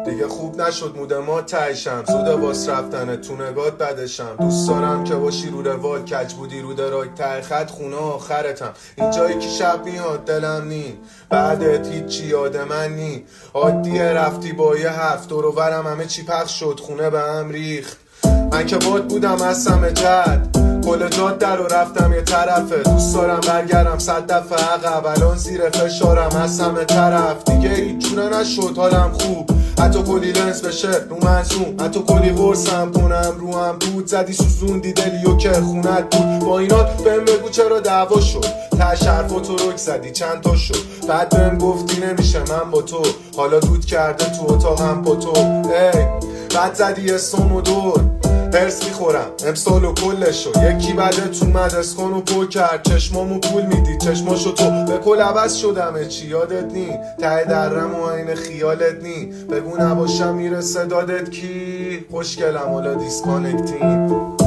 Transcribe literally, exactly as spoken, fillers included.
دیگه خوب نشد مود ما تایشم، زوده واس رفتنه تو نگات بدشم. دوست دارم که باشی رو روال، کج بودی رو دراگ ته خط خونه آخرتم. اینجایی که شب میاد دلم نی، بعدت هیچی یاد من نی. عادیه رفتی با یه حرف دور و برم همه چی پخش شد، خونه به هم ریخت. من که باد بودم از سمه جد، کل جاده رو رفتم یه طرفه. دوست دارم برگردم صد دفعه عقب، الان زیر فشارم از همه طرف. دیگه هیچ جونه نشد حالم خوب، حتی کلی لنز بشه رو منظوم، حتی کلی قرصم کنم رو هم بود. زدی سوزوندی دلیو که خونت بود، با اینات بهم بگو چرا دعوا شد. تش حرفاتو رک زدی چند تا شد، بعد بهم گفتی نمیشه من با تو. حالا دود کرده تو اتاقم با تو. ای بعد زدی اسم و دور، هرس میخورم امسال و کلشو. یکی بعدت اومد اسکان و پر کرد، چشمامو پول میدی چشماشو تو. به کل عوض شدمه چی یادت نی، ته درم و این خیالت نی. بگو نباشم میرسه دادت کی، خوشگلم حالا دیسکانکتین.